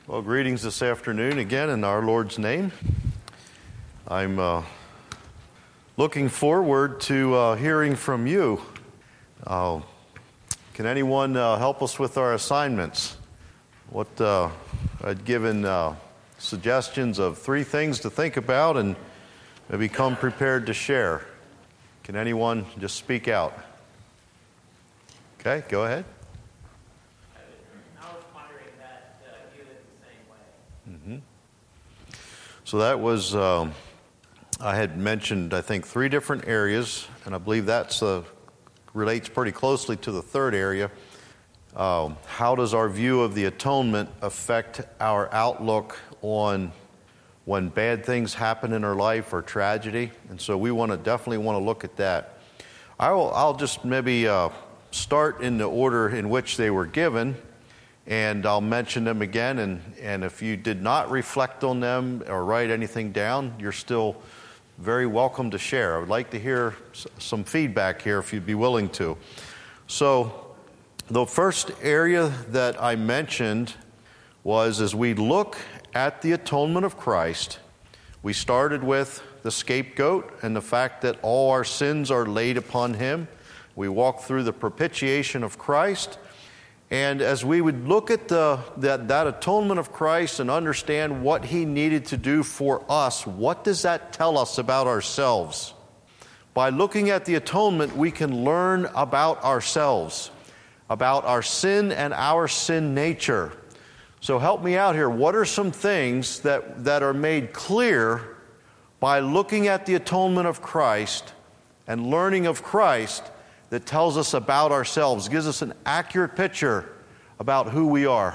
Well, greetings this afternoon again in our Lord's name. I'm looking forward to hearing from you. Can anyone help us with our assignments? I'd given suggestions of 3 things to think about and maybe come prepared to share. Can anyone just speak out? Okay, go ahead. So that was, I had mentioned, I think, 3 different areas, and I believe that relates pretty closely to the third area. How does our view of the atonement affect our outlook on when bad things happen in our life or tragedy? And so we definitely want to look at that. I'll just maybe start in the order in which they were given, and I'll mention them again, and if you did not reflect on them or write anything down, you're still very welcome to share. I would like to hear some feedback here if you'd be willing to. So the first area that I mentioned was as we look at the atonement of Christ, we started with the scapegoat and the fact that all our sins are laid upon him. We walked through the propitiation of Christ. And as we would look at that atonement of Christ and understand what he needed to do for us, what does that tell us about ourselves? By looking at the atonement, we can learn about ourselves, about our sin and our sin nature. So help me out here. What are some things that are made clear by looking at the atonement of Christ and learning of Christ that tells us about ourselves, gives us an accurate picture about who we are?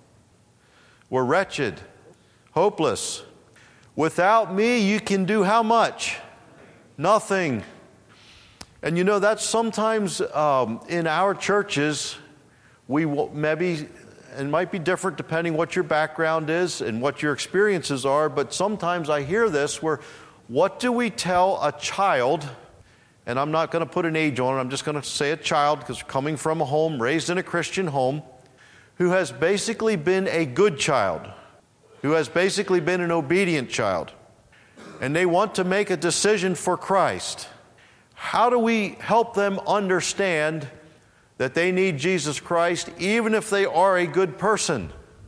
We're wretched, hopeless. Without me, you can do how much? Nothing. And you know, that's sometimes in our churches, we maybe, it might be different depending what your background is and what your experiences are, but sometimes I hear this where, what do we tell a child? And I'm not going to put an age on it. I'm just going to say a child because coming from a home, raised in a Christian home, who has basically been a good child, who has basically been an obedient child, and they want to make a decision for Christ. How do we help them understand that they need Jesus Christ even if they are a good person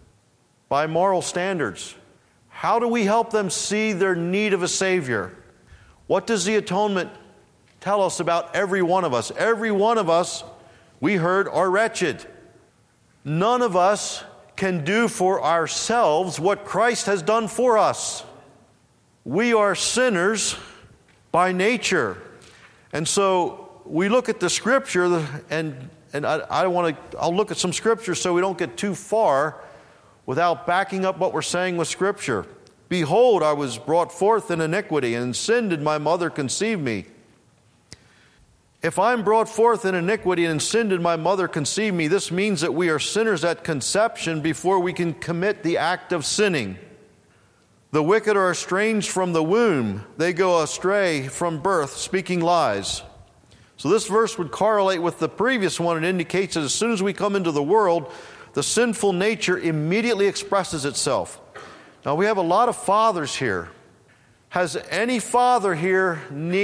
by moral standards? How do we help them see their need of a Savior? What does the atonement tell us about every one of us? Every one of us, we heard, are wretched. None of us can do for ourselves what Christ has done for us. We are sinners by nature. And so we look at the Scripture, and I'll look at some Scripture so we don't get too far without backing up what we're saying with Scripture. Behold, I was brought forth in iniquity, and in sin did my mother conceive me. If I'm brought forth in iniquity and in sin did my mother conceive me, this means that we are sinners at conception before we can commit the act of sinning. The wicked are estranged from the womb. They go astray from birth, speaking lies. So this verse would correlate with the previous one. It indicates that as soon as we come into the world, the sinful nature immediately expresses itself. Now we have a lot of fathers here. Has any father here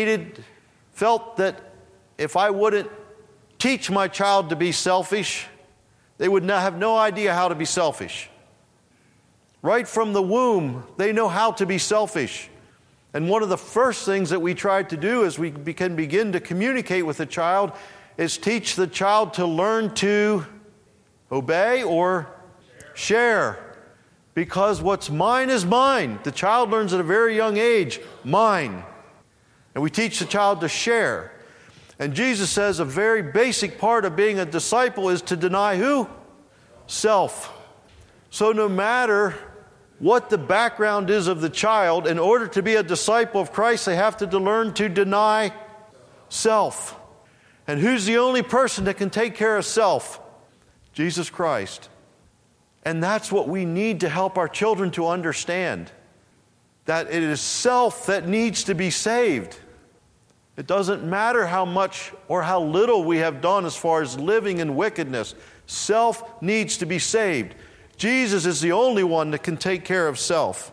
felt that if I wouldn't teach my child to be selfish, they would have no idea how to be selfish? Right from the womb, they know how to be selfish. And one of the first things that we try to do as we can begin to communicate with the child is teach the child to learn to obey or share. Because what's mine is mine. The child learns at a very young age, mine. And we teach the child to share. And Jesus says a very basic part of being a disciple is to deny who? Self. So no matter what the background is of the child, in order to be a disciple of Christ, they have to learn to deny self. And who's the only person that can take care of self? Jesus Christ. And that's what we need to help our children to understand. That it is self that needs to be saved. It doesn't matter how much or how little we have done as far as living in wickedness. Self needs to be saved. Jesus is the only one that can take care of self.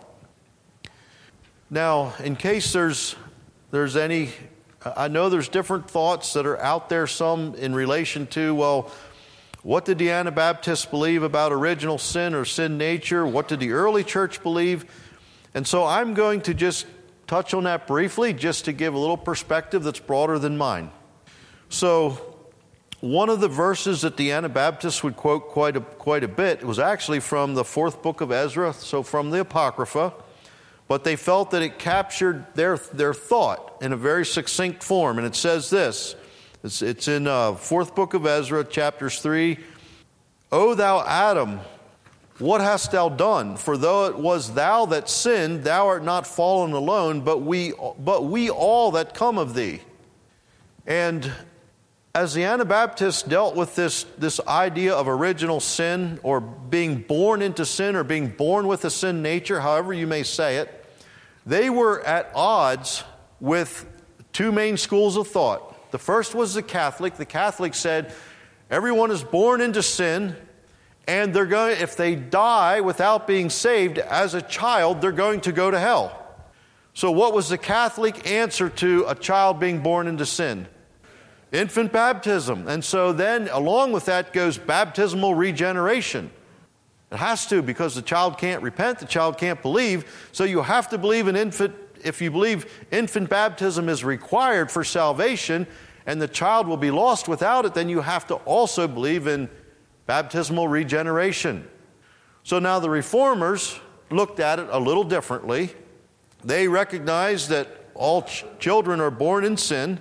Now, in case there's any, I know there's different thoughts that are out there, some in relation to, well, what did the Anabaptists believe about original sin or sin nature? What did the early church believe? And so I'm going to just touch on that briefly, just to give a little perspective that's broader than mine. So one of the verses that the Anabaptists would quote quite a bit was actually from the 4th book of Ezra, so from the Apocrypha, but they felt that it captured their thought in a very succinct form. And it says this, it's in 4th book of Ezra, chapters 3, O thou Adam, what hast thou done? For though it was thou that sinned, thou art not fallen alone, but we all that come of thee. And as the Anabaptists dealt with this idea of original sin, or being born into sin, or being born with a sin nature, however you may say it, they were at odds with two main schools of thought. The first was the Catholic. The Catholic said everyone is born into sin, and if they die without being saved as a child, they're going to go to hell. So what was the Catholic answer to a child being born into sin? Infant baptism. And so then along with that goes baptismal regeneration. It has to, because the child can't repent, the child can't believe. So you have to believe in infant. If you believe infant baptism is required for salvation and the child will be lost without it, then you have to also believe in baptismal regeneration. So now the Reformers looked at it a little differently. They recognized that all children are born in sin,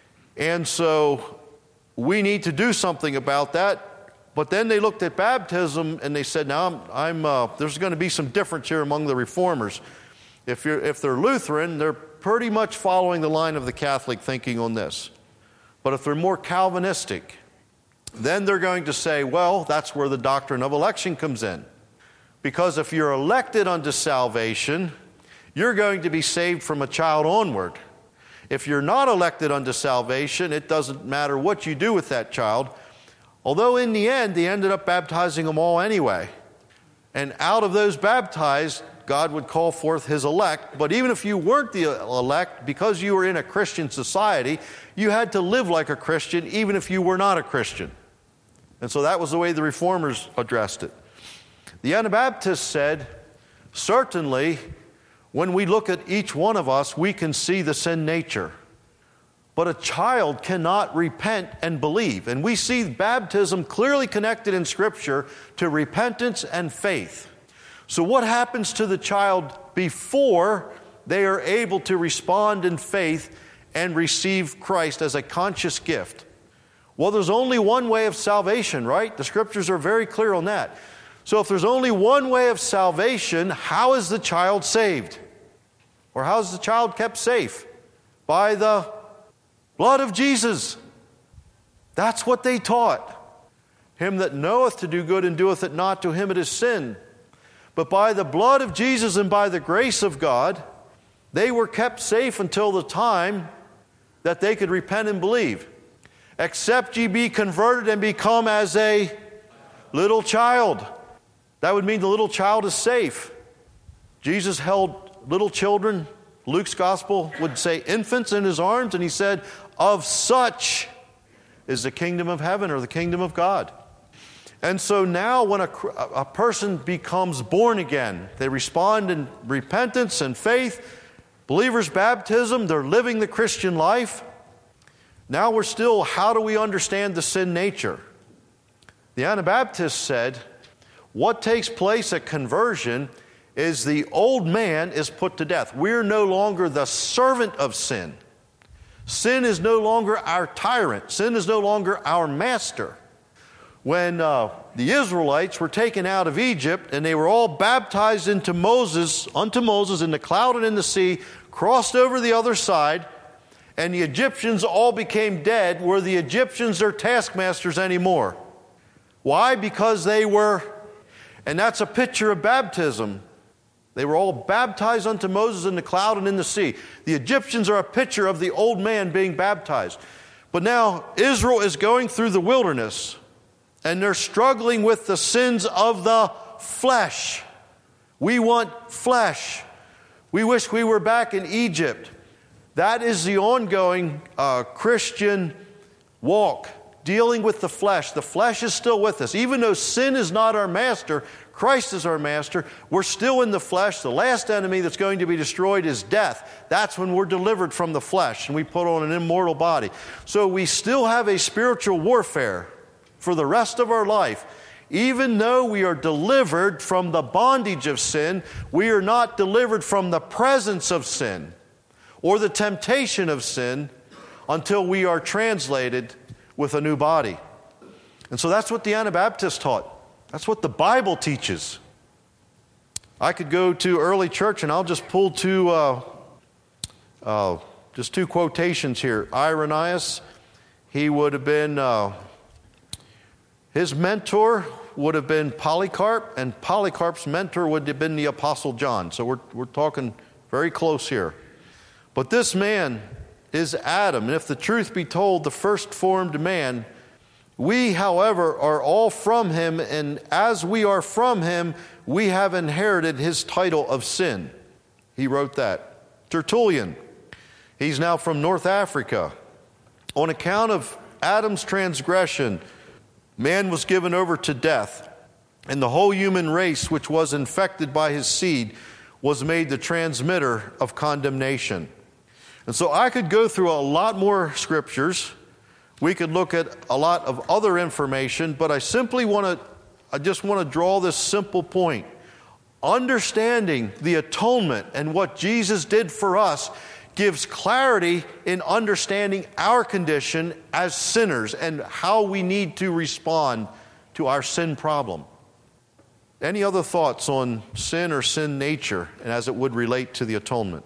and so we need to do something about that. But then they looked at baptism and they said, now there's going to be some difference here among the Reformers. If they're Lutheran, they're pretty much following the line of the Catholic thinking on this. But if they're more Calvinistic, then they're going to say, well, that's where the doctrine of election comes in. Because if you're elected unto salvation, you're going to be saved from a child onward. If you're not elected unto salvation, it doesn't matter what you do with that child. Although in the end, they ended up baptizing them all anyway. And out of those baptized, God would call forth his elect. But even if you weren't the elect, because you were in a Christian society, you had to live like a Christian, even if you were not a Christian. And so that was the way the Reformers addressed it. The Anabaptists said, certainly, when we look at each one of us, we can see the sin nature. But a child cannot repent and believe. And we see baptism clearly connected in Scripture to repentance and faith. So what happens to the child before they are able to respond in faith and receive Christ as a conscious gift? Well, there's only one way of salvation, right? The Scriptures are very clear on that. So if there's only one way of salvation, how is the child saved? Or how is the child kept safe? By the blood of Jesus. That's what they taught. Him that knoweth to do good and doeth it not, to him it is sin. But by the blood of Jesus and by the grace of God, they were kept safe until the time that they could repent and believe. Except ye be converted and become as a little child. That would mean the little child is safe. Jesus held little children, Luke's gospel would say infants in his arms, and he said, of such is the kingdom of heaven, or the kingdom of God. And so now when a person becomes born again, they respond in repentance and faith, believers' baptism, they're living the Christian life. Now we're still, how do we understand the sin nature? The Anabaptists said, what takes place at conversion is the old man is put to death. We're no longer the servant of sin. Sin is no longer our tyrant. Sin is no longer our master. When the Israelites were taken out of Egypt and they were all baptized unto Moses in the cloud and in the sea, crossed over the other side, and the Egyptians all became dead, were the Egyptians their taskmasters anymore? Why? Because they were, and that's a picture of baptism. They were all baptized unto Moses in the cloud and in the sea. The Egyptians are a picture of the old man being baptized. But now Israel is going through the wilderness, and they're struggling with the sins of the flesh. We want flesh. We wish we were back in Egypt. That is the ongoing Christian walk, dealing with the flesh. The flesh is still with us. Even though sin is not our master, Christ is our master, we're still in the flesh. The last enemy that's going to be destroyed is death. That's when we're delivered from the flesh and we put on an immortal body. So we still have a spiritual warfare for the rest of our life. Even though we are delivered from the bondage of sin, we are not delivered from the presence of sin or the temptation of sin until we are translated with a new body. And so that's what the Anabaptists taught. That's what the Bible teaches. I could go to early church and I'll just pull two quotations here. Irenaeus, he would have been, his mentor would have been Polycarp, and Polycarp's mentor would have been the Apostle John. So we're talking very close here. But this man is Adam, and if the truth be told, the first formed man. We, however, are all from him, and as we are from him, we have inherited his title of sin. He wrote that. Tertullian, he's now from North Africa. On account of Adam's transgression, man was given over to death, and the whole human race, which was infected by his seed, was made the transmitter of condemnation. And so I could go through a lot more scriptures. We could look at a lot of other information, but I just want to draw this simple point. Understanding the atonement and what Jesus did for us gives clarity in understanding our condition as sinners and how we need to respond to our sin problem. Any other thoughts on sin or sin nature and as it would relate to the atonement?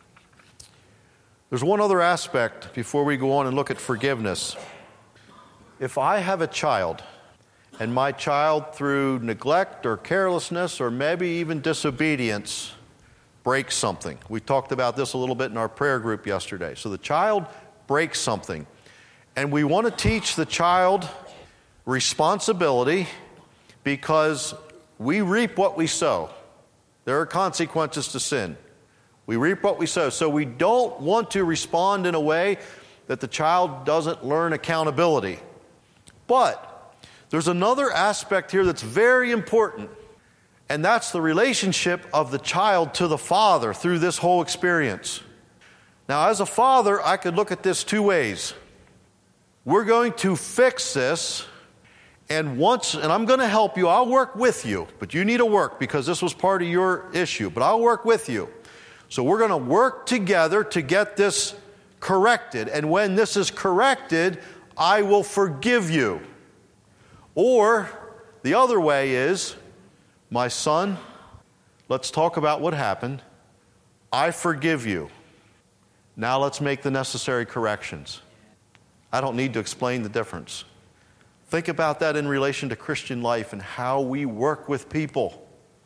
There's one other aspect before we go on and look at forgiveness. If I have a child, and my child through neglect or carelessness or maybe even disobedience breaks something. We talked about this a little bit in our prayer group yesterday. So the child breaks something, and we want to teach the child responsibility because we reap what we sow. There are consequences to sin. We reap what we sow. So we don't want to respond in a way that the child doesn't learn accountability. But there's another aspect here that's very important, and that's the relationship of the child to the father through this whole experience. Now, as a father, I could look at this two ways. We're going to fix this, and I'm going to help you. I'll work with you, but you need to work because this was part of your issue, but I'll work with you. So we're going to work together to get this corrected. And when this is corrected, I will forgive you. Or the other way is, my son, let's talk about what happened. I forgive you. Now let's make the necessary corrections. I don't need to explain the difference. Think about that in relation to Christian life and how we work with people.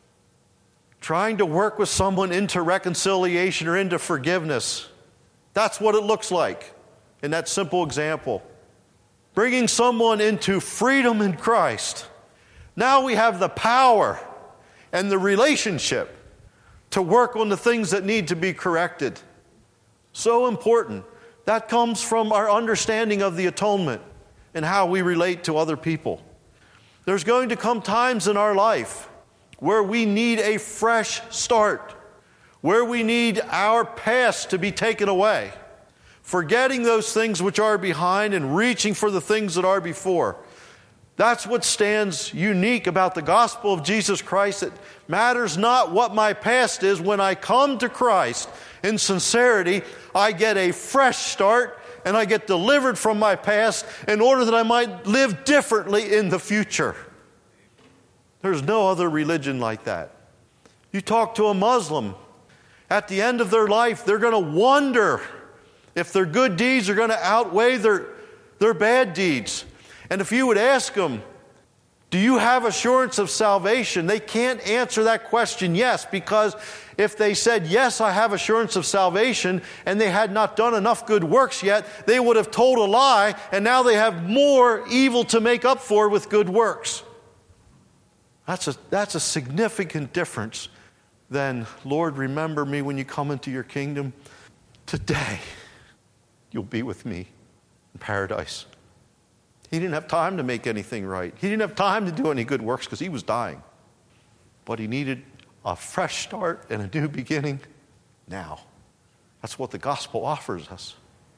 Trying to work with someone into reconciliation or into forgiveness. That's what it looks like in that simple example. Bringing someone into freedom in Christ. Now we have the power and the relationship to work on the things that need to be corrected. So important. That comes from our understanding of the atonement and how we relate to other people. There's going to come times in our life where we need a fresh start, where we need our past to be taken away, forgetting those things which are behind and reaching for the things that are before. That's what stands unique about the gospel of Jesus Christ. It matters not what my past is. When I come to Christ in sincerity, I get a fresh start and I get delivered from my past in order that I might live differently in the future. There's no other religion like that. You talk to a Muslim, at the end of their life, they're going to wonder if their good deeds are going to outweigh their bad deeds. And if you would ask them, do you have assurance of salvation? They can't answer that question yes, because if they said, yes, I have assurance of salvation, and they had not done enough good works yet, they would have told a lie, and now they have more evil to make up for with good works. That's a significant difference than, Lord, remember me when you come into your kingdom. Today, you'll be with me in paradise. He didn't have time to make anything right. He didn't have time to do any good works because he was dying. But he needed a fresh start and a new beginning now. That's what the gospel offers us.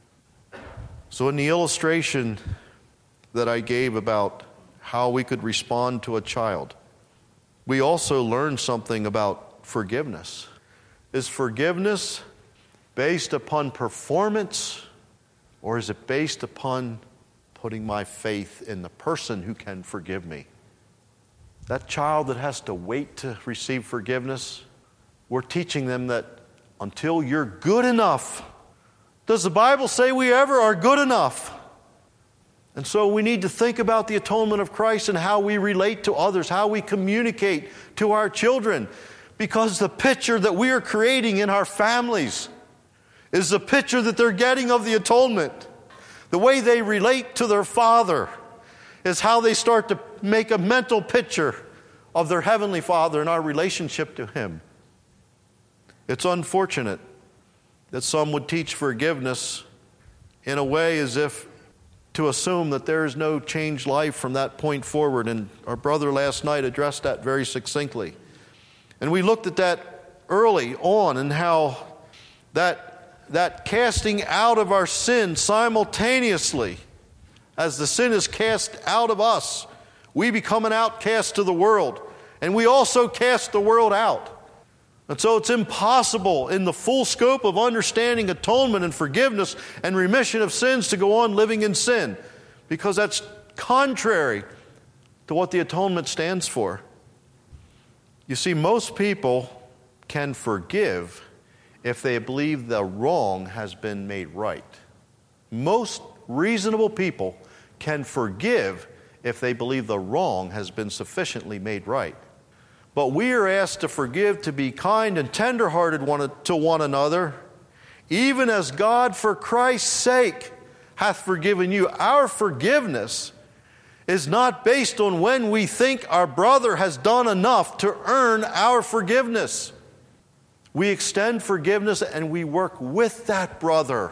So in the illustration that I gave about how we could respond to a child, we also learned something about forgiveness. Is forgiveness based upon performance, or is it based upon putting my faith in the person who can forgive me? That child that has to wait to receive forgiveness, we're teaching them that until you're good enough. Does the Bible say we ever are good enough? And so we need to think about the atonement of Christ and how we relate to others, how we communicate to our children. Because the picture that we are creating in our families is the picture that they're getting of the atonement. The way they relate to their Father is how they start to make a mental picture of their Heavenly Father and our relationship to Him. It's unfortunate that some would teach forgiveness in a way as if to assume that there is no changed life from that point forward. And our brother last night addressed that very succinctly. And we looked at that early on and how that casting out of our sin simultaneously, as the sin is cast out of us, we become an outcast to the world. And we also cast the world out. And so it's impossible in the full scope of understanding atonement and forgiveness and remission of sins to go on living in sin, because that's contrary to what the atonement stands for. You see, most people can forgive if they believe the wrong has been made right. Most reasonable people can forgive if they believe the wrong has been sufficiently made right. But we are asked to forgive, to be kind and tenderhearted to one another, even as God for Christ's sake hath forgiven you. Our forgiveness is not based on when we think our brother has done enough to earn our forgiveness. We extend forgiveness and we work with that brother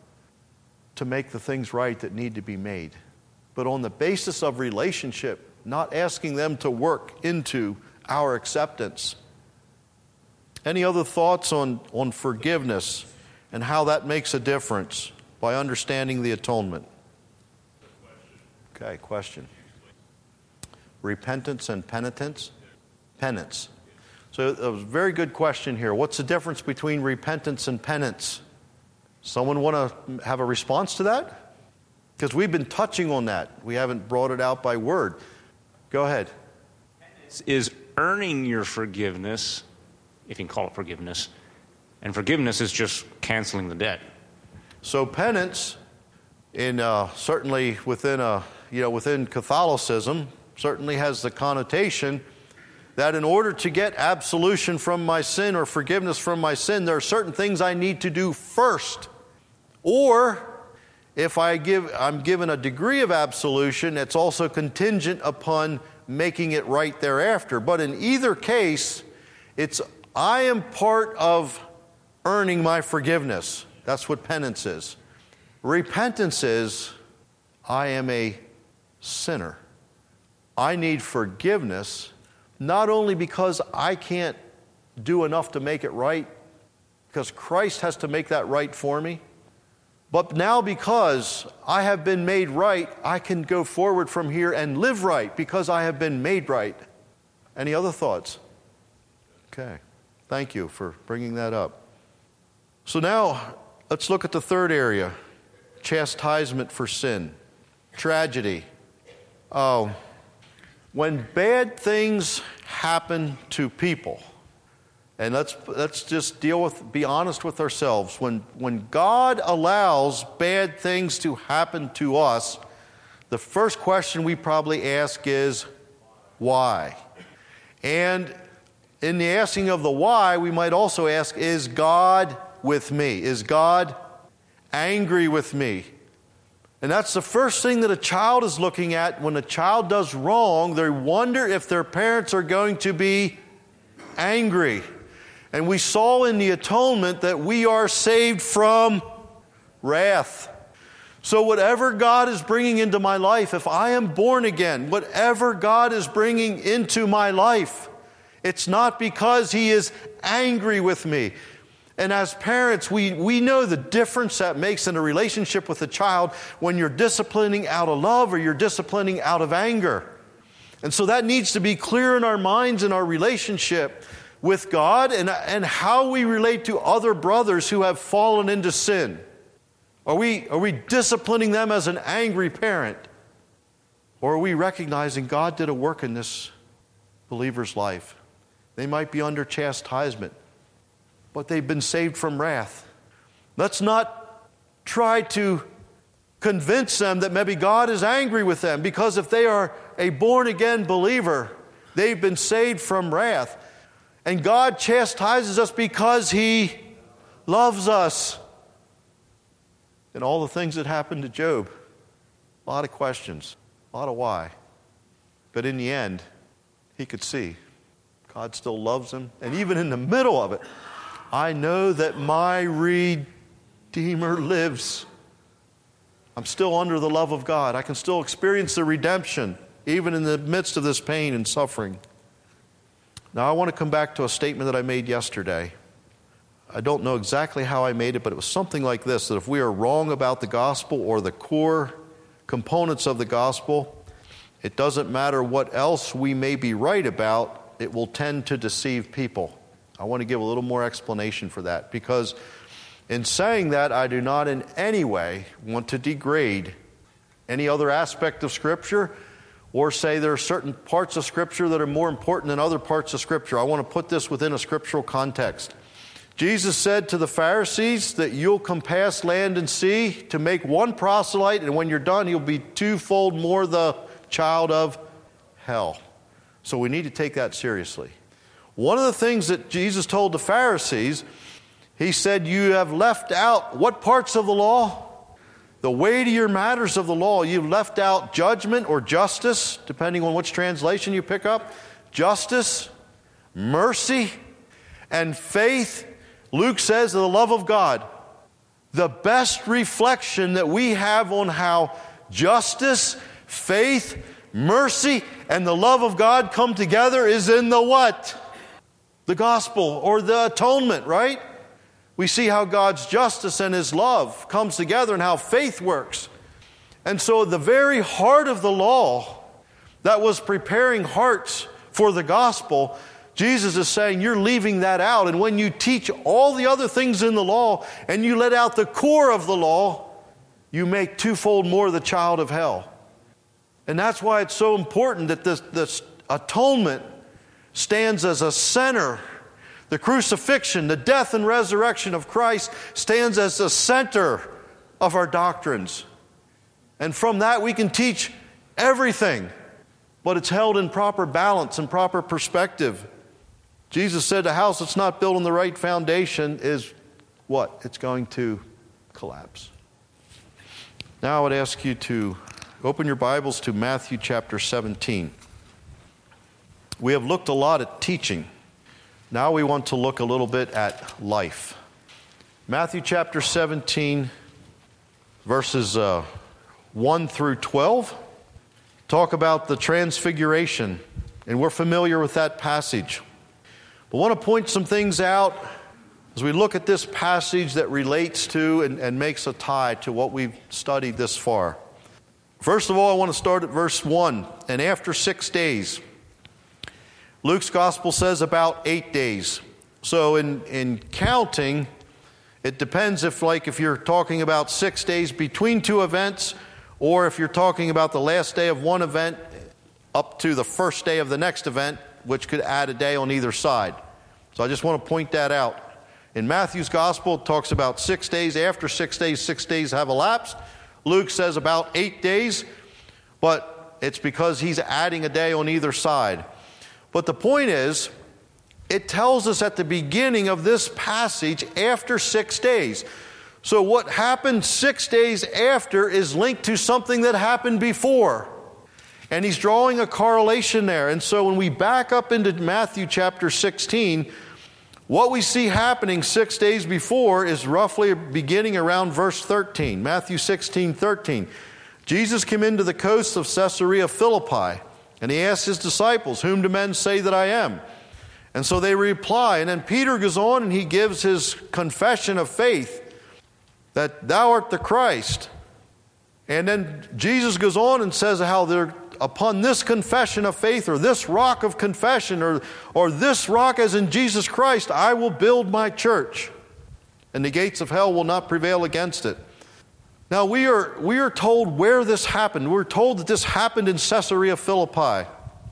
to make the things right that need to be made. But on the basis of relationship, not asking them to work into our acceptance. Any other thoughts on forgiveness and how that makes a difference by understanding the atonement? Okay, question. Repentance and penitence? Penance. So it was a very good question here. What's the difference between repentance and penance? Someone want to have a response to that? Because we've been touching on that. We haven't brought it out by word. Go ahead. Penance is earning your forgiveness, if you can call it forgiveness, and forgiveness is just canceling the debt. So penance, certainly within Catholicism, certainly has the connotation that in order to get absolution from my sin or forgiveness from my sin, there are certain things I need to do first. Or if I'm given a degree of absolution, it's also contingent upon making it right thereafter. But in either case, I am part of earning my forgiveness. That's what penance is. Repentance is, I am a sinner. I need forgiveness, not only because I can't do enough to make it right, because Christ has to make that right for me, but now because I have been made right, I can go forward from here and live right because I have been made right. Any other thoughts? Okay. Thank you for bringing that up. So now let's look at the third area. Chastisement for sin. Tragedy. When bad things happen to people, and let's just be honest with ourselves. When God allows bad things to happen to us, the first question we probably ask is, why? And in the asking of the why, we might also ask, is God with me? Is God angry with me? And that's the first thing that a child is looking at. When a child does wrong, they wonder if their parents are going to be angry. And we saw in the atonement that we are saved from wrath. So whatever God is bringing into my life, if I am born again, whatever God is bringing into my life, it's not because He is angry with me. And as parents, we know the difference that makes in a relationship with a child when you're disciplining out of love or you're disciplining out of anger. And so that needs to be clear in our minds in our relationship with God and how we relate to other brothers who have fallen into sin. Are we disciplining them as an angry parent? Or are we recognizing God did a work in this believer's life? They might be under chastisement, but they've been saved from wrath. Let's not try to convince them that maybe God is angry with them, because if they are a born-again believer, they've been saved from wrath. And God chastises us because He loves us. And all the things that happened to Job, a lot of questions, a lot of why. But in the end, he could see God still loves him. And even in the middle of it, I know that my Redeemer lives. I'm still under the love of God. I can still experience the redemption, even in the midst of this pain and suffering. Now, I want to come back to a statement that I made yesterday. I don't know exactly how I made it, but it was something like this, that if we are wrong about the gospel or the core components of the gospel, it doesn't matter what else we may be right about, it will tend to deceive people. I want to give a little more explanation for that, because in saying that, I do not in any way want to degrade any other aspect of Scripture or say there are certain parts of Scripture that are more important than other parts of Scripture. I want to put this within a scriptural context. Jesus said to the Pharisees that you'll compass land and sea to make one proselyte, and when you're done, you'll be twofold more the child of hell. So we need to take that seriously. One of the things that Jesus told the Pharisees, He said, you have left out what parts of the law? The weightier matters of the law. You've left out judgment or justice, depending on which translation you pick up. Justice, mercy, and faith. Luke says the love of God. The best reflection that we have on how justice, faith, mercy, and the love of God come together is in the what? The gospel or the atonement, right? We see how God's justice and His love comes together and how faith works. And so the very heart of the law that was preparing hearts for the gospel, Jesus is saying you're leaving that out. And when you teach all the other things in the law and you let out the core of the law, you make twofold more the child of hell. And that's why it's so important that this atonement stands as a center. The crucifixion, the death and resurrection of Christ stands as the center of our doctrines. And from that we can teach everything, but it's held in proper balance and proper perspective. Jesus said a house that's not built on the right foundation is what? It's going to collapse. Now I would ask you to open your Bibles to Matthew chapter 17. We have looked a lot at teaching. Now we want to look a little bit at life. Matthew chapter 17, verses 1 through 12, talk about the transfiguration, and we're familiar with that passage. But I want to point some things out as we look at this passage that relates to and makes a tie to what we've studied this far. First of all, I want to start at verse 1. And after 6 days, Luke's gospel says about 8 days. So in counting, it depends if you're talking about 6 days between two events, or if you're talking about the last day of one event up to the first day of the next event, which could add a day on either side. So I just want to point that out. In Matthew's gospel, it talks about 6 days. After 6 days, 6 days have elapsed. Luke says about 8 days, but it's because he's adding a day on either side. But the point is, it tells us at the beginning of this passage, after 6 days. So what happened 6 days after is linked to something that happened before. And he's drawing a correlation there. And so when we back up into Matthew chapter 16, what we see happening 6 days before is roughly beginning around verse 13. Matthew 16:13. Jesus came into the coast of Caesarea Philippi, and he asked his disciples, "Whom do men say that I am?" And so they reply. And then Peter goes on and he gives his confession of faith that thou art the Christ. And then Jesus goes on and says how they're upon this confession of faith, or this rock of confession, or this rock as in Jesus Christ, I will build my church, and the gates of hell will not prevail against it. Now we are told where this happened. We're told that this happened in Caesarea Philippi.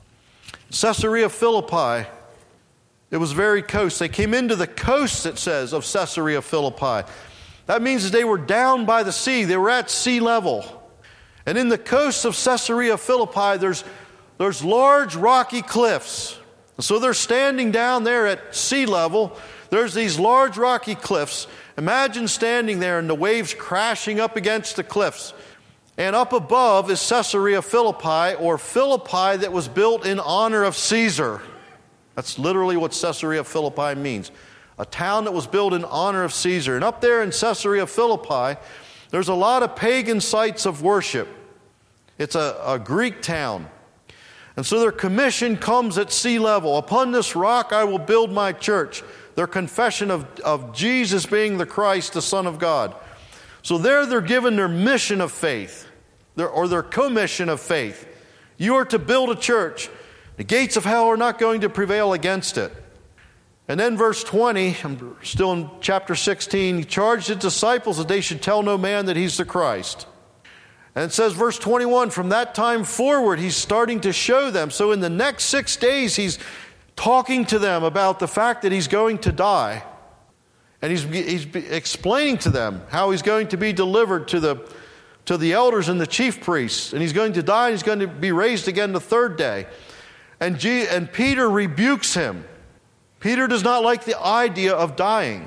Caesarea Philippi, it was very coast. They came into the coast, it says, of Caesarea Philippi. That means that they were down by the sea. They were at sea level. And in the coast of Caesarea Philippi, there's large rocky cliffs. So they're standing down there at sea level. There's these large rocky cliffs. Imagine standing there and the waves crashing up against the cliffs. And up above is Caesarea Philippi, or Philippi that was built in honor of Caesar. That's literally what Caesarea Philippi means. A town that was built in honor of Caesar. And up there in Caesarea Philippi, there's a lot of pagan sites of worship. It's a Greek town. And so their commission comes at sea level. Upon this rock I will build my church. Their confession of Jesus being the Christ, the Son of God. So there they're given their mission of faith, or their commission of faith. You are to build a church. The gates of hell are not going to prevail against it. And then verse 20, I'm still in chapter 16, he charged his disciples that they should tell no man that he's the Christ. And it says, verse 21, from that time forward, he's starting to show them. So in the next 6 days, he's talking to them about the fact that he's going to die. And he's explaining to them how he's going to be delivered to the elders and the chief priests. And he's going to die, and he's going to be raised again the third day. And Peter rebukes him. Peter does not like the idea of dying.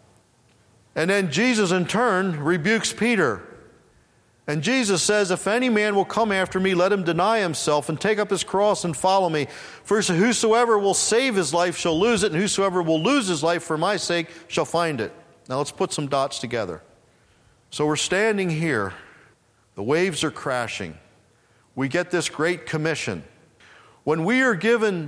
And then Jesus in turn rebukes Peter. And Jesus says, if any man will come after me, let him deny himself and take up his cross and follow me. For whosoever will save his life shall lose it, and whosoever will lose his life for my sake shall find it. Now let's put some dots together. So we're standing here. The waves are crashing. We get this great commission. When we are given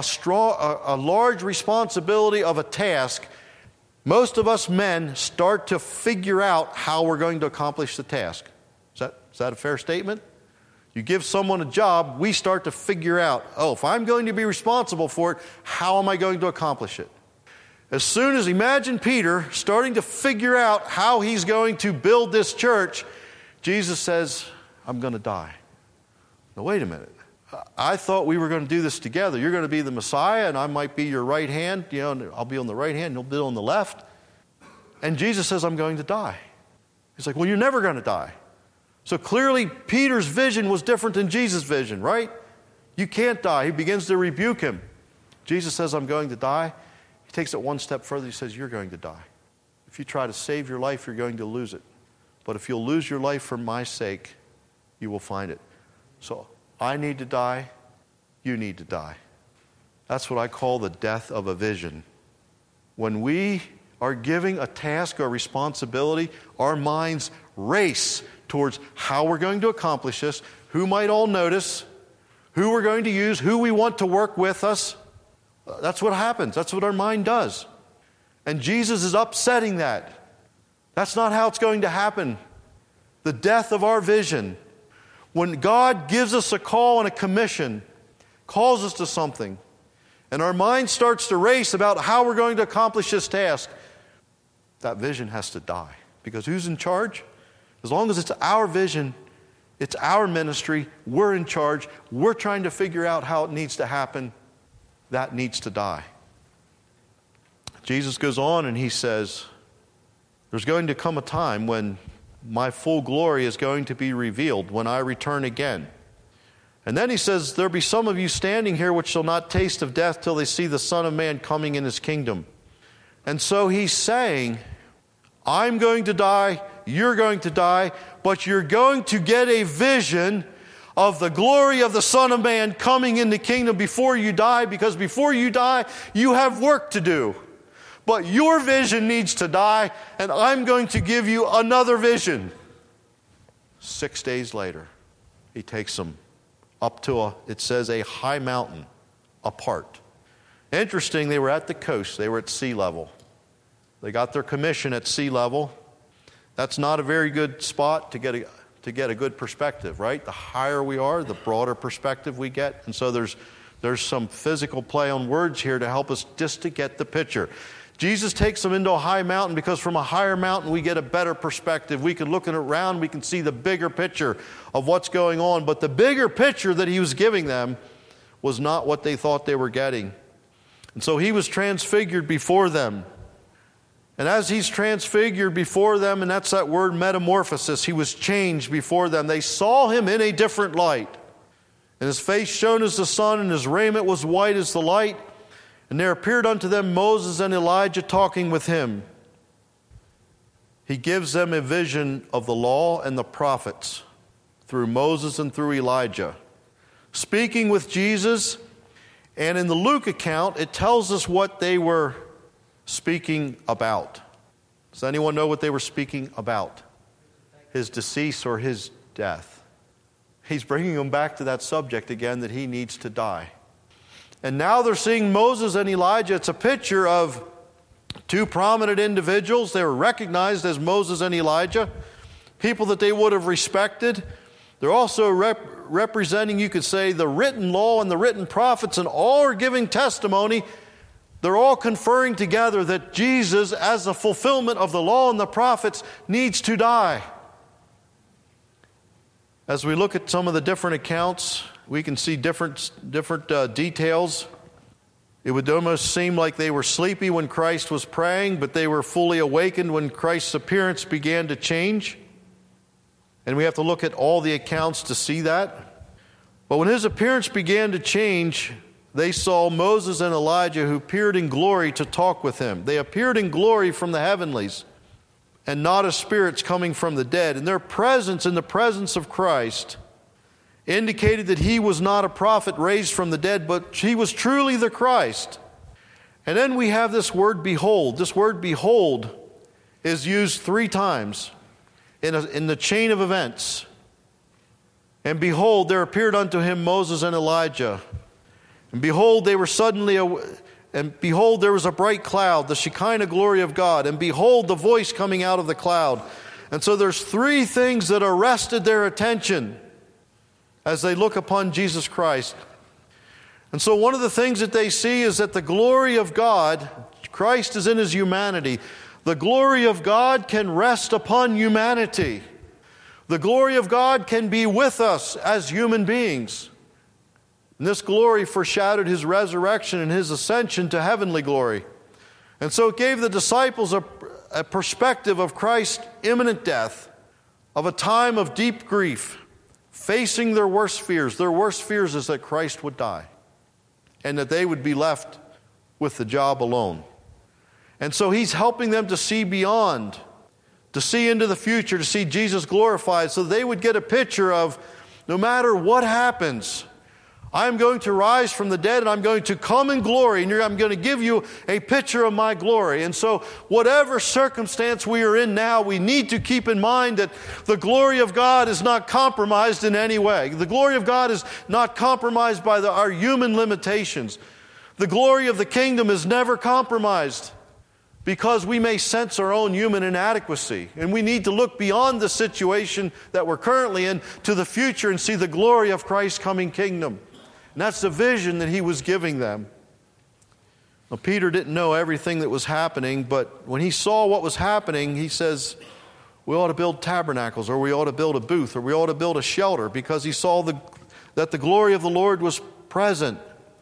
a large responsibility of a task, most of us men start to figure out how we're going to accomplish the task. Is that a fair statement? You give someone a job, we start to figure out, if I'm going to be responsible for it, how am I going to accomplish it? As soon as, imagine Peter starting to figure out how he's going to build this church, Jesus says, I'm going to die. Now wait a minute. I thought we were going to do this together. You're going to be the Messiah, and I might be your right hand. I'll be on the right hand, and you'll be on the left. And Jesus says, I'm going to die. He's like, well, you're never going to die. So clearly, Peter's vision was different than Jesus' vision, right? You can't die. He begins to rebuke him. Jesus says, I'm going to die. He takes it one step further. He says, you're going to die. If you try to save your life, you're going to lose it. But if you'll lose your life for my sake, you will find it. So I need to die. You need to die. That's what I call the death of a vision. When we are giving a task or responsibility, our minds race towards how we're going to accomplish this, who might all notice, who we're going to use, who we want to work with us. That's what happens. That's what our mind does. And Jesus is upsetting that. That's not how it's going to happen. The death of our vision. When God gives us a call and a commission, calls us to something, and our mind starts to race about how we're going to accomplish this task, that vision has to die. Because who's in charge? As long as it's our vision, it's our ministry, we're in charge, we're trying to figure out how it needs to happen, that needs to die. Jesus goes on and he says, there's going to come a time when my full glory is going to be revealed, when I return again. And then he says, there'll be some of you standing here which shall not taste of death till they see the Son of Man coming in his kingdom. And so he's saying, I'm going to die, you're going to die, but you're going to get a vision of the glory of the Son of Man coming in the kingdom before you die, because before you die, you have work to do. But your vision needs to die, and I'm going to give you another vision. 6 days later, he takes them up to it says a high mountain apart. Interesting, they were at the coast. They were at sea level. They got their commission at sea level. That's not a very good spot to get a good perspective, right? The higher we are, the broader perspective we get. And so there's some physical play on words here to help us just to get the picture. Jesus takes them into a high mountain because from a higher mountain we get a better perspective. We can look around, we can see the bigger picture of what's going on. But the bigger picture that he was giving them was not what they thought they were getting. And so he was transfigured before them. And as he's transfigured before them, and that's that word metamorphosis, he was changed before them. They saw him in a different light. And his face shone as the sun, and his raiment was white as the light. And there appeared unto them Moses and Elijah talking with him. He gives them a vision of the law and the prophets through Moses and through Elijah. Speaking with Jesus, and in the Luke account, it tells us what they were speaking about. Does anyone know what they were speaking about? His decease or his death. He's bringing them back to that subject again, that he needs to die. And now they're seeing Moses and Elijah. It's a picture of two prominent individuals. They were recognized as Moses and Elijah, people that they would have respected. They're also representing, you could say, the written law and the written prophets, and all are giving testimony. They're all conferring together that Jesus, as the fulfillment of the law and the prophets, needs to die. As we look at some of the different accounts, we can see different details. It would almost seem like they were sleepy when Christ was praying, but they were fully awakened when Christ's appearance began to change. And we have to look at all the accounts to see that. But when his appearance began to change, they saw Moses and Elijah who appeared in glory to talk with him. They appeared in glory from the heavenlies and not as spirits coming from the dead. And their presence in the presence of Christ indicated that he was not a prophet raised from the dead, but he was truly the Christ. And then we have this word behold. This word behold is used 3 times in the chain of events. And behold, there appeared unto him Moses and Elijah. And behold, they were suddenly, and behold, there was a bright cloud, the Shekinah glory of God. And behold, the voice coming out of the cloud. And so there's 3 things that arrested their attention as they look upon Jesus Christ. And so one of the things that they see is that the glory of God, Christ is in his humanity. The glory of God can rest upon humanity. The glory of God can be with us as human beings. And this glory foreshadowed his resurrection and his ascension to heavenly glory. And so it gave the disciples a perspective of Christ's imminent death, of a time of deep grief, facing their worst fears. Their worst fears is that Christ would die and that they would be left with the job alone. And so he's helping them to see beyond, to see into the future, to see Jesus glorified, so they would get a picture of no matter what happens, I'm going to rise from the dead and I'm going to come in glory, and I'm going to give you a picture of my glory. And so whatever circumstance we are in now, we need to keep in mind that the glory of God is not compromised in any way. The glory of God is not compromised by our human limitations. The glory of the kingdom is never compromised, because we may sense our own human inadequacy. And we need to look beyond the situation that we're currently in to the future and see the glory of Christ's coming kingdom. And that's the vision that he was giving them. Now, Peter didn't know everything that was happening, but when he saw what was happening, he says, we ought to build tabernacles, or we ought to build a booth, or we ought to build a shelter, because he saw that the glory of the Lord was present.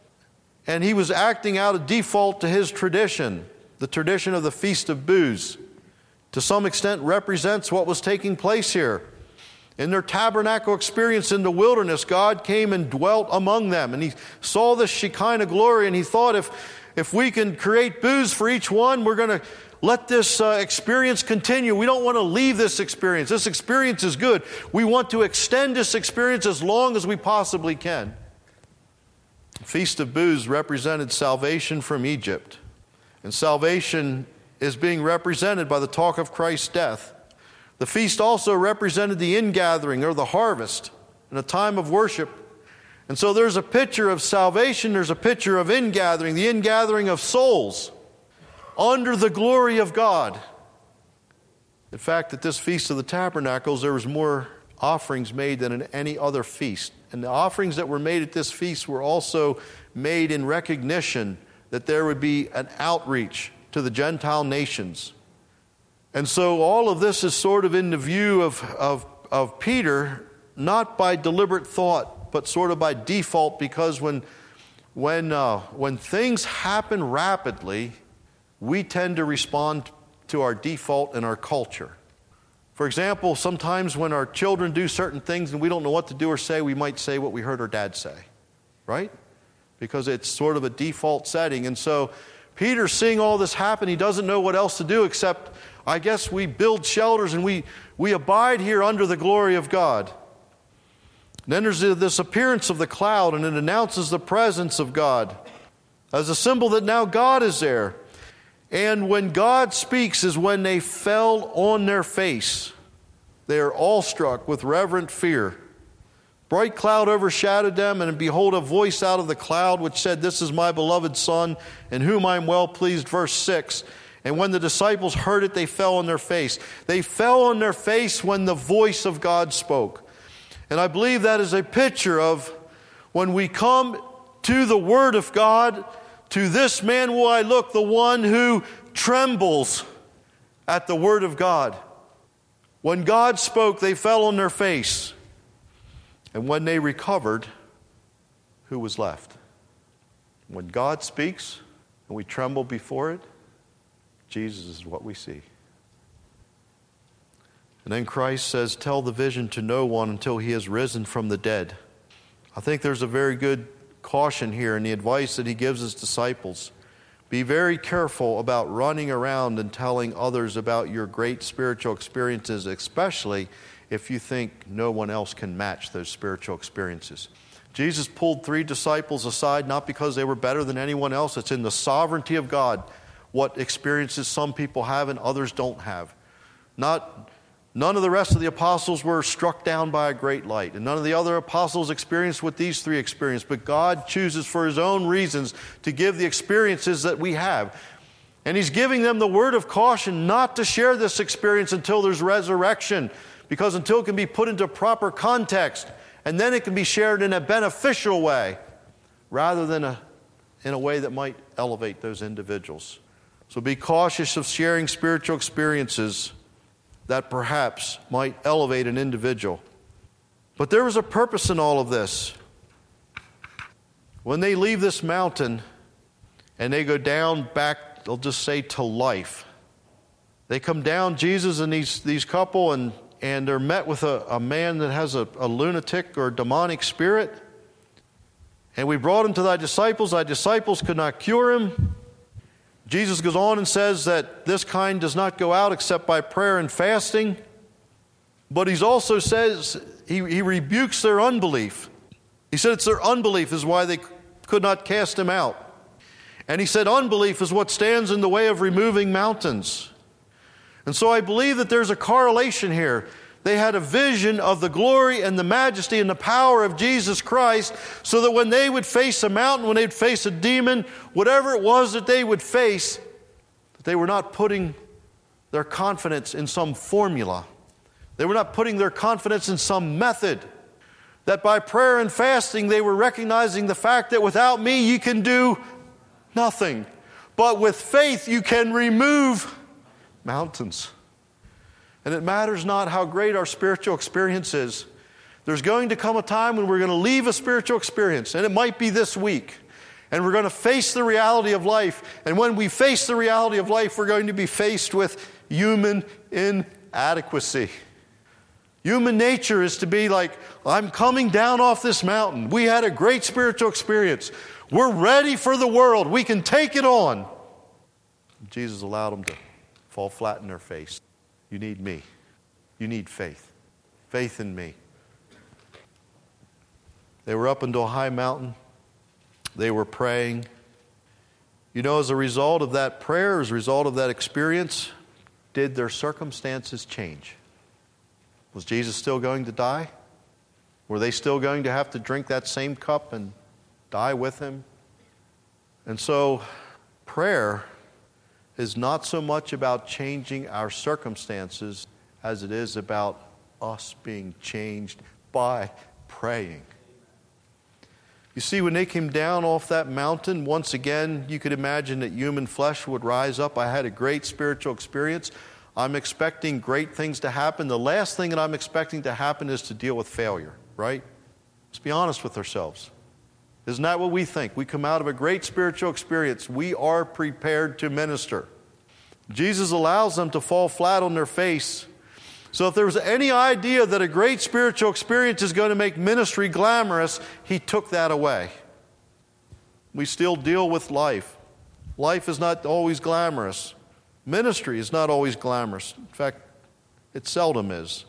And he was acting out of default to his tradition. The tradition of the Feast of Booths, to some extent, represents what was taking place here. In their tabernacle experience in the wilderness, God came and dwelt among them. And he saw this Shekinah glory, and he thought, if we can create booths for each one, we're going to let this experience continue. We don't want to leave this experience. This experience is good. We want to extend this experience as long as we possibly can. The Feast of Booths represented salvation from Egypt. And salvation is being represented by the talk of Christ's death. The feast also represented the ingathering or the harvest in a time of worship. And so there's a picture of salvation, there's a picture of ingathering, the ingathering of souls under the glory of God. In fact, at this Feast of the Tabernacles, there was more offerings made than in any other feast. And the offerings that were made at this feast were also made in recognition that there would be an outreach to the Gentile nations. And so all of this is sort of in the view of Peter, not by deliberate thought, but sort of by default, because when things happen rapidly, we tend to respond to our default and our culture. For example, sometimes when our children do certain things and we don't know what to do or say, we might say what we heard our dad say, right? Because it's sort of a default setting. And so Peter's seeing all this happen. He doesn't know what else to do except, I guess, we build shelters and we abide here under the glory of God. And then there's this appearance of the cloud, and it announces the presence of God as a symbol that now God is there. And when God speaks is when they fell on their face. They are awestruck with reverent fear. Bright cloud overshadowed them, and behold, a voice out of the cloud which said, "This is my beloved Son, in whom I am well pleased." Verse 6. And when the disciples heard it, they fell on their face. They fell on their face when the voice of God spoke. And I believe that is a picture of when we come to the Word of God, to this man will I look, the one who trembles at the Word of God. When God spoke, they fell on their face. And when they recovered, who was left? When God speaks and we tremble before it, Jesus is what we see. And then Christ says, "Tell the vision to no one until he has risen from the dead." I think there's a very good caution here in the advice that he gives his disciples. Be very careful about running around and telling others about your great spiritual experiences, especially if you think no one else can match those spiritual experiences. Jesus pulled 3 disciples aside, not because they were better than anyone else. It's in the sovereignty of God what experiences some people have and others don't have. None of the rest of the apostles were struck down by a great light, and none of the other apostles experienced what these 3 experienced. But God chooses for his own reasons to give the experiences that we have. And he's giving them the word of caution not to share this experience until there's resurrection, because until it can be put into proper context, and then it can be shared in a beneficial way, rather than in a way that might elevate those individuals. So be cautious of sharing spiritual experiences that perhaps might elevate an individual. But there was a purpose in all of this. When they leave this mountain and they go down back, they'll just say to life. They come down, Jesus and these couple, and they're met with a man that has a lunatic or demonic spirit. And we brought him to thy disciples could not cure him. Jesus goes on and says that this kind does not go out except by prayer and fasting. But he also says, he rebukes their unbelief. He said it's their unbelief is why they could not cast him out. And he said unbelief is what stands in the way of removing mountains. And so I believe that there's a correlation here. They had a vision of the glory and the majesty and the power of Jesus Christ, so that when they would face a mountain, when they'd face a demon, whatever it was that they would face, that they were not putting their confidence in some formula. They were not putting their confidence in some method. That by prayer and fasting, they were recognizing the fact that without me, you can do nothing. But with faith, you can remove mountains. And it matters not how great our spiritual experience is. There's going to come a time when we're going to leave a spiritual experience, and it might be this week. And we're going to face the reality of life. And when we face the reality of life, we're going to be faced with human inadequacy. Human nature is to be like, I'm coming down off this mountain. We had a great spiritual experience. We're ready for the world. We can take it on. Jesus allowed them to fall flat in their face. You need me. You need faith. Faith in me. They were up into a high mountain. They were praying. You know, as a result of that prayer, as a result of that experience, did their circumstances change? Was Jesus still going to die? Were they still going to have to drink that same cup and die with him? And so, prayer is not so much about changing our circumstances as it is about us being changed by praying. You see, when they came down off that mountain, once again, you could imagine that human flesh would rise up. I had a great spiritual experience. I'm expecting great things to happen. The last thing that I'm expecting to happen is to deal with failure, right? Let's be honest with ourselves. Isn't that what we think? We come out of a great spiritual experience. We are prepared to minister. Jesus allows them to fall flat on their face. So if there was any idea that a great spiritual experience is going to make ministry glamorous, he took that away. We still deal with life. Life is not always glamorous. Ministry is not always glamorous. In fact, it seldom is.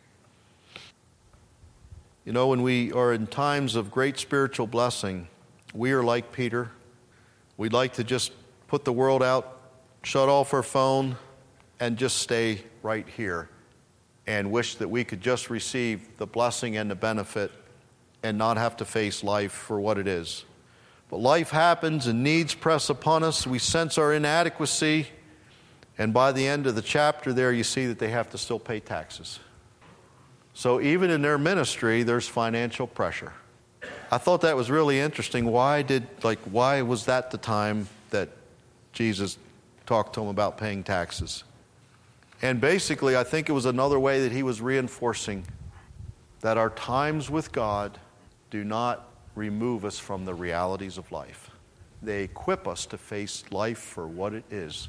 You know, when we are in times of great spiritual blessing, we are like Peter. We'd like to just put the world out, shut off our phone, and just stay right here and wish that we could just receive the blessing and the benefit and not have to face life for what it is. But life happens and needs press upon us. We sense our inadequacy. And by the end of the chapter there, you see that they have to still pay taxes. So even in their ministry, there's financial pressure. I thought that was really interesting. Why was that the time that Jesus talked to them about paying taxes? And basically, I think it was another way that he was reinforcing that our times with God do not remove us from the realities of life. They equip us to face life for what it is.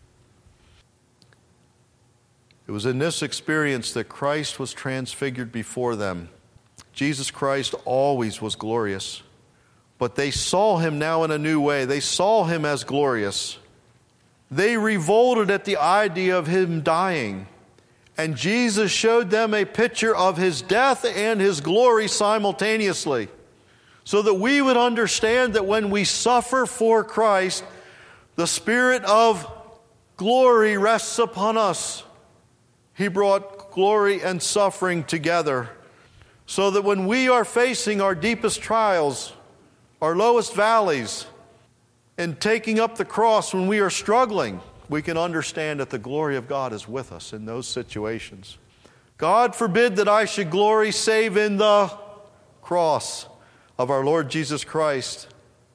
It was in this experience that Christ was transfigured before them. Jesus Christ always was glorious, but they saw him now in a new way. They saw him as glorious. They revolted at the idea of him dying, and Jesus showed them a picture of his death and his glory simultaneously, so that we would understand that when we suffer for Christ, the Spirit of glory rests upon us. He brought glory and suffering together, so that when we are facing our deepest trials, our lowest valleys, and taking up the cross when we are struggling, we can understand that the glory of God is with us in those situations. God forbid that I should glory save in the cross of our Lord Jesus Christ.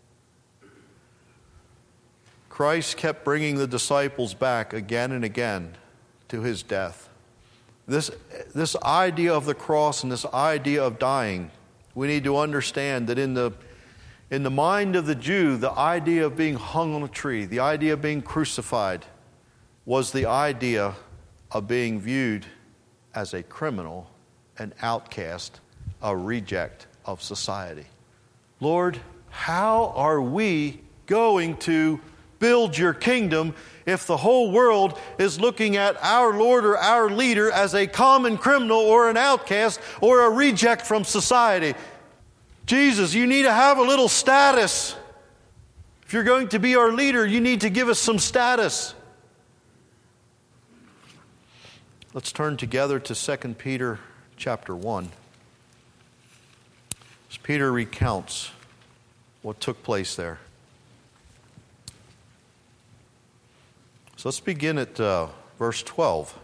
Christ kept bringing the disciples back again and again to his death. This idea of the cross and this idea of dying, we need to understand that in the mind of the Jew, the idea of being hung on a tree, the idea of being crucified, was the idea of being viewed as a criminal, an outcast, a reject of society. Lord, how are we going to build your kingdom if the whole world is looking at our Lord or our leader as a common criminal or an outcast or a reject from society? Jesus, you need to have a little status. If you're going to be our leader, you need to give us some status. Let's turn together to 2 Peter chapter 1. As Peter recounts what took place there. So let's begin at verse 12.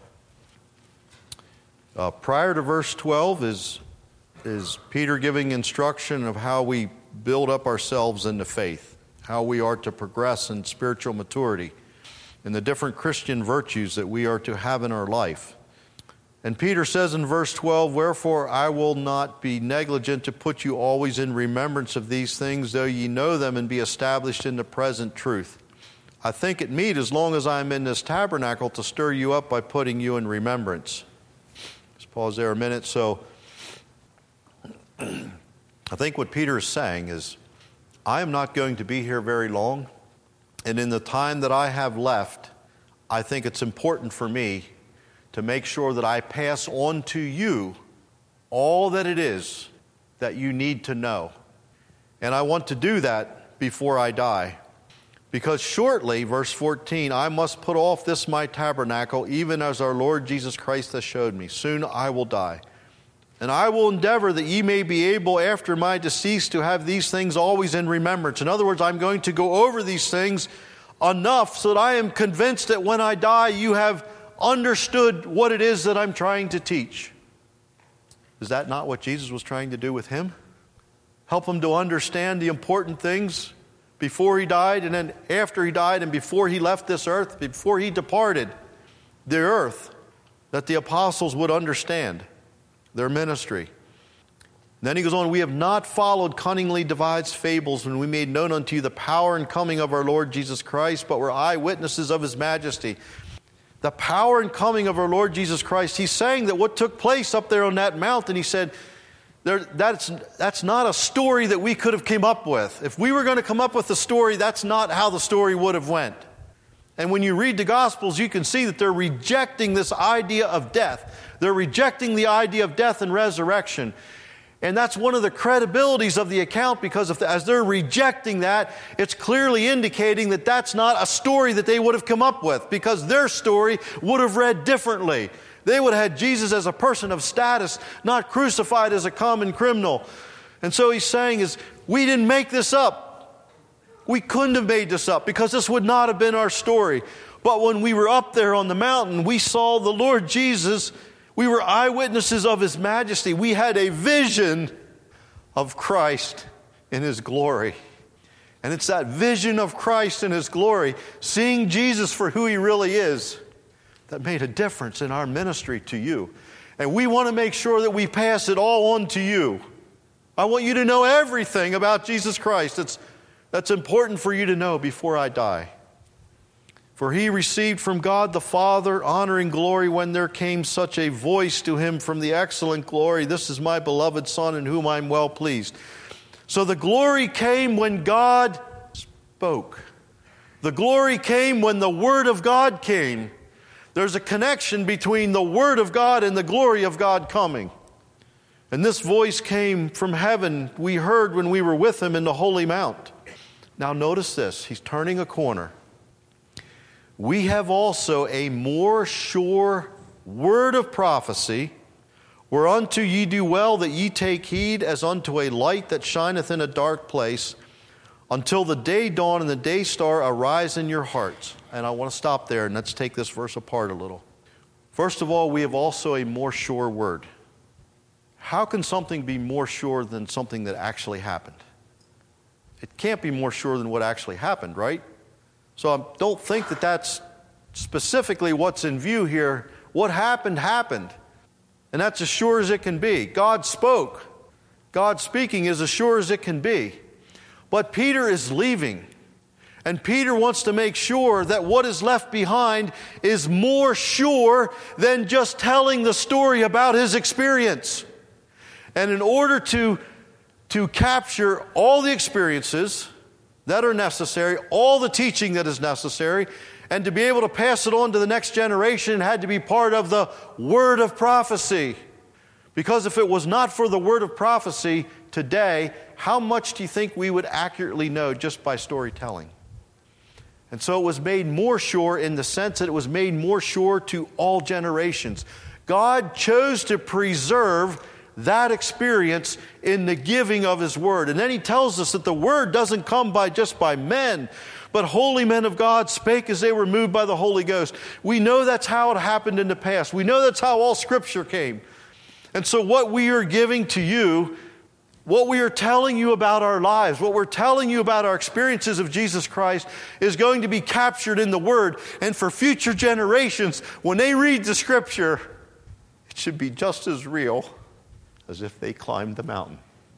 Prior to verse 12 is Peter giving instruction of how we build up ourselves in the faith, how we are to progress in spiritual maturity, and the different Christian virtues that we are to have in our life. And Peter says in verse 12, "Wherefore I will not be negligent to put you always in remembrance of these things, though ye know them and be established in the present truth. I think it meet, as long as I am in this tabernacle, to stir you up by putting you in remembrance." Let's pause there a minute. So I think what Peter is saying is, I am not going to be here very long, and in the time that I have left, I think it's important for me to make sure that I pass on to you all that it is that you need to know. And I want to do that before I die. Because shortly, verse 14, I must put off this my tabernacle, even as our Lord Jesus Christ has showed me. Soon I will die. And I will endeavor that ye may be able after my decease to have these things always in remembrance. In other words, I'm going to go over these things enough so that I am convinced that when I die, you have understood what it is that I'm trying to teach. Is that not what Jesus was trying to do with him? Help him to understand the important things before he died, and then after he died, and before he left this earth, before he departed the earth, that the apostles would understand their ministry. Then he goes on, we have not followed cunningly devised fables when we made known unto you the power and coming of our Lord Jesus Christ, but were eyewitnesses of his majesty. The power and coming of our Lord Jesus Christ. He's saying that what took place up there on that mountain, he said, that's not a story that we could have come up with. If we were going to come up with a story, that's not how the story would have went. And when you read the Gospels, you can see that they're rejecting this idea of death. They're rejecting the idea of death and resurrection. And that's one of the credibilities of the account, because as they're rejecting that, it's clearly indicating that that's not a story that they would have come up with, because their story would have read differently. They would have had Jesus as a person of status, not crucified as a common criminal. And so he's saying we didn't make this up. We couldn't have made this up, because this would not have been our story. But when we were up there on the mountain, we saw the Lord Jesus. We were eyewitnesses of his majesty. We had a vision of Christ in his glory. And it's that vision of Christ in his glory, seeing Jesus for who he really is, that made a difference in our ministry to you. And we want to make sure that we pass it all on to you. I want you to know everything about Jesus Christ. That's important for you to know before I die. For he received from God the Father honor and glory when there came such a voice to him from the excellent glory, this is my beloved Son in whom I'm well pleased. So the glory came when God spoke. The glory came when the Word of God came. There's a connection between the Word of God and the glory of God coming. And this voice came from heaven, we heard when we were with him in the Holy Mount. Now notice this, he's turning a corner. We have also a more sure word of prophecy, whereunto ye do well that ye take heed as unto a light that shineth in a dark place, until the day dawn and the day star arise in your hearts. And I want to stop there and let's take this verse apart a little. First of all, we have also a more sure word. How can something be more sure than something that actually happened? It can't be more sure than what actually happened, right? So I don't think that that's specifically what's in view here. What happened, happened. And that's as sure as it can be. God spoke. God speaking is as sure as it can be. But Peter is leaving. And Peter wants to make sure that what is left behind is more sure than just telling the story about his experience. And in order to capture all the experiences that are necessary, all the teaching that is necessary, and to be able to pass it on to the next generation, it had to be part of the word of prophecy. Because if it was not for the word of prophecy today, how much do you think we would accurately know just by storytelling? And so it was made more sure in the sense that it was made more sure to all generations. God chose to preserve that experience in the giving of his word. And then he tells us that the word doesn't come just by men, but holy men of God spake as they were moved by the Holy Ghost. We know that's how it happened in the past. We know that's how all Scripture came. And so what we are giving to you, what we are telling you about our lives, what we're telling you about our experiences of Jesus Christ is going to be captured in the Word. And for future generations, when they read the Scripture, it should be just as real as if they climbed the mountain.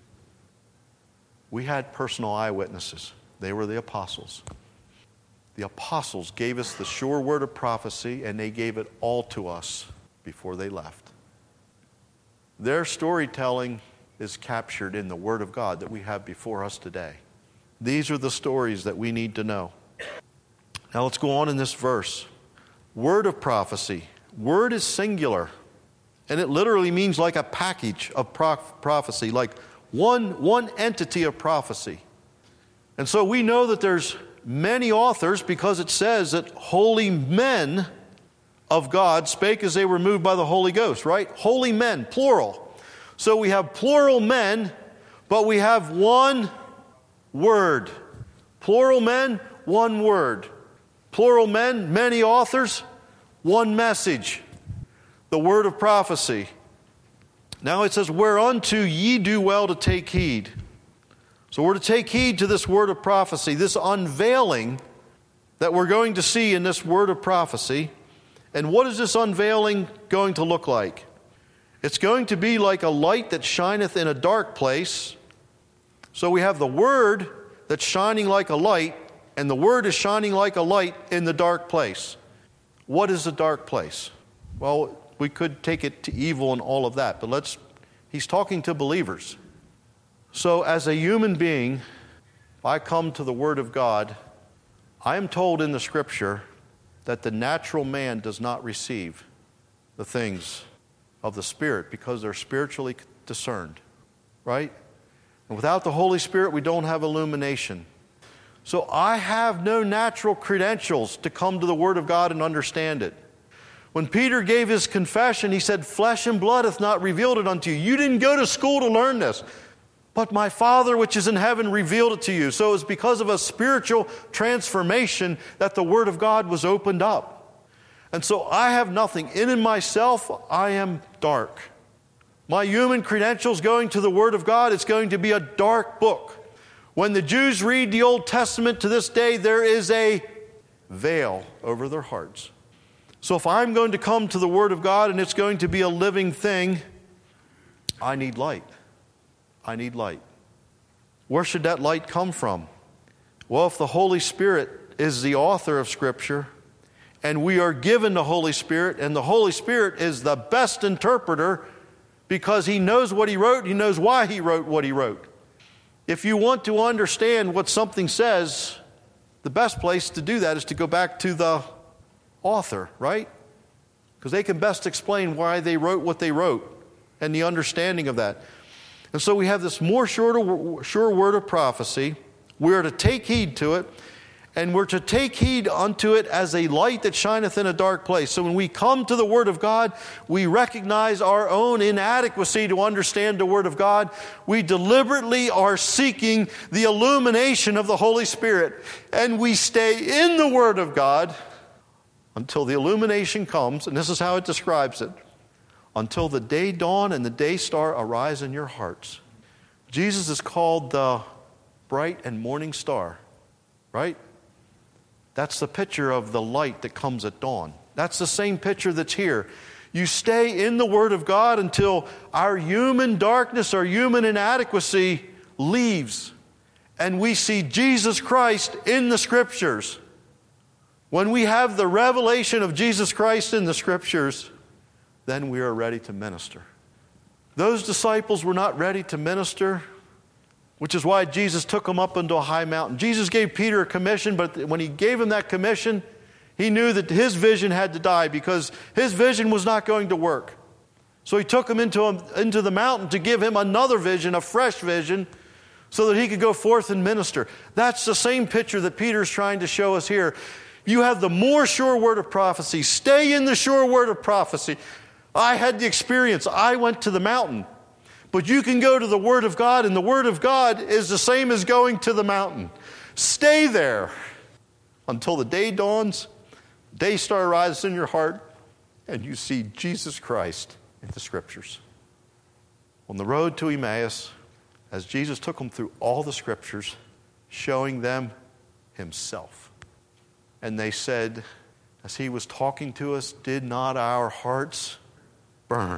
We had personal eyewitnesses. They were the apostles. The apostles gave us the sure word of prophecy, and they gave it all to us before they left. Their storytelling is captured in the Word of God that we have before us today. These are the stories that we need to know. Now let's go on in this verse. Word of prophecy. Word is singular. And it literally means like a package of prophecy, like one entity of prophecy. And so we know that there's many authors because it says that holy men of God spake as they were moved by the Holy Ghost, right? Holy men, plural. So we have plural men, but we have one word. Plural men, one word. Plural men, many authors, one message. The word of prophecy. Now it says, whereunto ye do well to take heed. So we're to take heed to this word of prophecy, this unveiling that we're going to see in this word of prophecy. And what is this unveiling going to look like? It's going to be like a light that shineth in a dark place. So we have the word that's shining like a light, and the word is shining like a light in the dark place. What is the dark place? Well, we could take it to evil and all of that, but he's talking to believers. So as a human being, if I come to the Word of God, I am told in the Scripture that the natural man does not receive the things of the Spirit because they're spiritually discerned, right? And without the Holy Spirit, we don't have illumination. So I have no natural credentials to come to the Word of God and understand it. When Peter gave his confession, he said, flesh and blood hath not revealed it unto you. You didn't go to school to learn this, but my Father which is in heaven revealed it to you. So it was because of a spiritual transformation that the Word of God was opened up. And so I have nothing. In myself, I am dark. My human credentials going to the Word of God, it's going to be a dark book. When the Jews read the Old Testament to this day, there is a veil over their hearts. So if I'm going to come to the Word of God and it's going to be a living thing, I need light. I need light. Where should that light come from? Well, if the Holy Spirit is the author of Scripture, and we are given the Holy Spirit, and the Holy Spirit is the best interpreter because He knows what He wrote, He knows why He wrote what He wrote. If you want to understand what something says, the best place to do that is to go back to the author, right? Because they can best explain why they wrote what they wrote and the understanding of that. And so we have this more sure word of prophecy. We are to take heed to it, and we're to take heed unto it as a light that shineth in a dark place. So when we come to the Word of God, we recognize our own inadequacy to understand the Word of God. We deliberately are seeking the illumination of the Holy Spirit, and we stay in the Word of God until the illumination comes, and this is how it describes it, until the day dawn and the day star arise in your hearts. Jesus is called the bright and morning star, right? That's the picture of the light that comes at dawn. That's the same picture that's here. You stay in the Word of God until our human darkness, our human inadequacy leaves, and we see Jesus Christ in the Scriptures. When we have the revelation of Jesus Christ in the Scriptures, then we are ready to minister. Those disciples were not ready to minister, which is why Jesus took them up into a high mountain. Jesus gave Peter a commission, but when He gave him that commission, He knew that his vision had to die because his vision was not going to work. So He took him into the mountain to give him another vision, a fresh vision, so that he could go forth and minister. That's the same picture that Peter's trying to show us here. You have the more sure word of prophecy. Stay in the sure word of prophecy. I had the experience. I went to the mountain. But you can go to the Word of God, and the Word of God is the same as going to the mountain. Stay there until the day dawns, day star rises in your heart, and you see Jesus Christ in the Scriptures. On the road to Emmaus, as Jesus took them through all the Scriptures, showing them Himself. And they said, as He was talking to us, did not our hearts burn?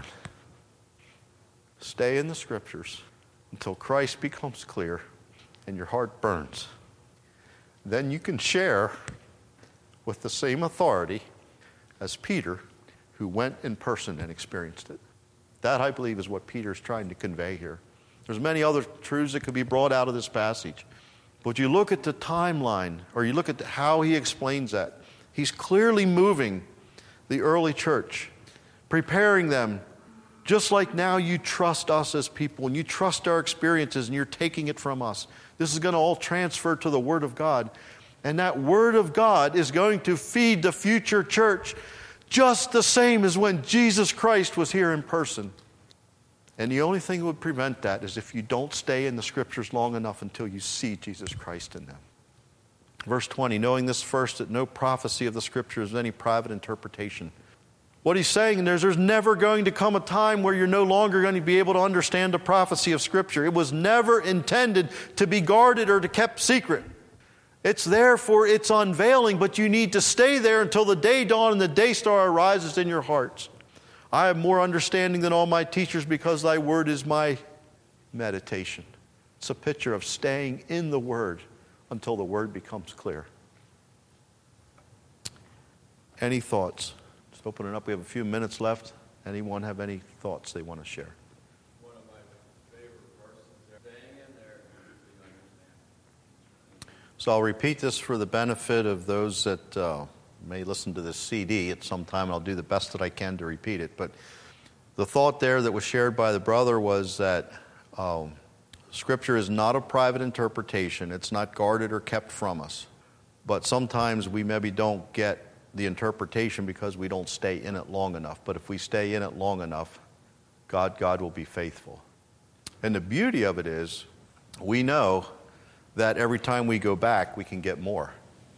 Stay in the Scriptures until Christ becomes clear and your heart burns. Then you can share with the same authority as Peter, who went in person and experienced it. That, I believe, is what Peter's trying to convey here. There's many other truths that could be brought out of this passage. But you look at the timeline, or you look at how he explains that. He's clearly moving the early church, preparing them just like now you trust us as people and you trust our experiences and you're taking it from us. This is going to all transfer to the Word of God. And that Word of God is going to feed the future church just the same as when Jesus Christ was here in person. And the only thing that would prevent that is if you don't stay in the Scriptures long enough until you see Jesus Christ in them. Verse 20, knowing this first, that no prophecy of the Scripture is any private interpretation. What he's saying is there's never going to come a time where you're no longer going to be able to understand the prophecy of Scripture. It was never intended to be guarded or to kept secret. It's there for its unveiling, but you need to stay there until the day dawn and the day star arises in your hearts. I have more understanding than all my teachers because thy word is my meditation. It's a picture of staying in the Word until the Word becomes clear. Any thoughts? Just open it up. We have a few minutes left. Anyone have any thoughts they want to share? One of my favorite verses, staying in there, you understand. So I'll repeat this for the benefit of those that may listen to this CD at some time. I'll do the best that I can to repeat it. But the thought there that was shared by the brother was that Scripture is not a private interpretation. It's not guarded or kept from us. But sometimes we maybe don't get the interpretation because we don't stay in it long enough. But if we stay in it long enough, God will be faithful. And the beauty of it is, we know that every time we go back, we can get more.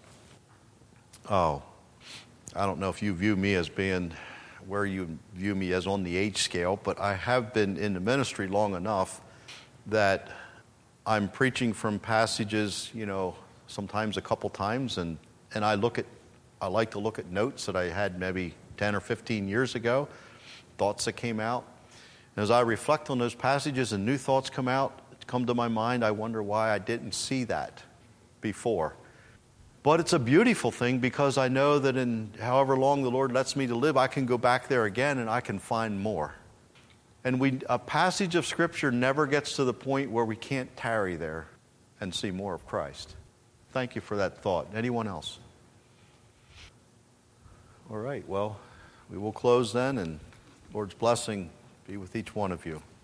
Oh, I don't know if you view me as being where you view me as on the age scale, but I have been in the ministry long enough that I'm preaching from passages, sometimes a couple times, and I like to look at notes that I had maybe 10 or 15 years ago, thoughts that came out. And as I reflect on those passages and new thoughts come to my mind, I wonder why I didn't see that before. But it's a beautiful thing because I know that in however long the Lord lets me to live, I can go back there again and I can find more. And a passage of Scripture never gets to the point where we can't tarry there and see more of Christ. Thank you for that thought. Anyone else? All right, well, we will close then, and Lord's blessing be with each one of you.